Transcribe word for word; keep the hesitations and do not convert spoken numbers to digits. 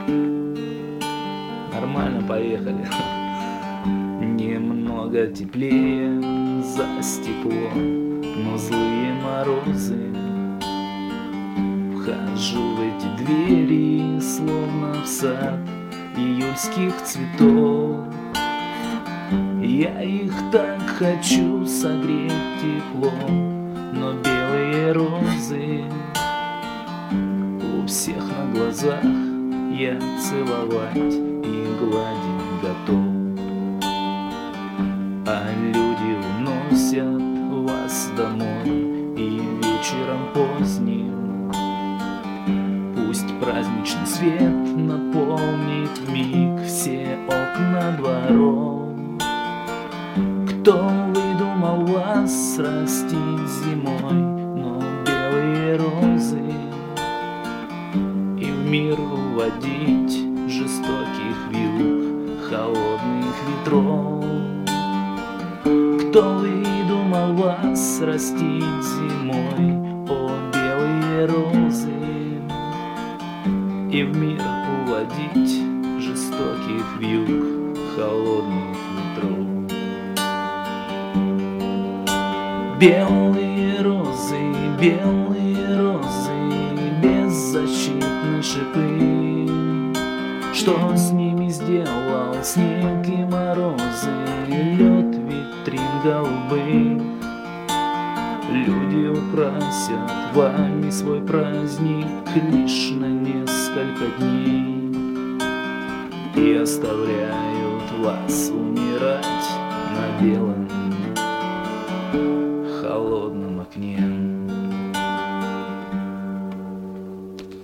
Нормально, поехали. Немного теплее за стекло, но злые морозы. Вхожу в эти двери, словно в сад июльских цветов. Я их так хочу согреть теплом, но белые розы у всех на глазах я целовать и гладить готов. А люди уносят вас домой, и вечером поздним пусть праздничный свет наполнит вмиг все окна дворов. Кто выдумал вас растить зимой, но белые розы, и в мир уводить жестоких вьюг холодных ветров? Кто выдумал вас растить зимой, о белые розы, и в мир уводить жестоких вьюг холодных ветров? Белые розы, белые розы, беззащитны шипы. Что с ними сделал снег и морозы, лед витрин голубых? Люди украсят вами свой праздник лишь на несколько дней и оставляют вас умирать на белом холодном окне.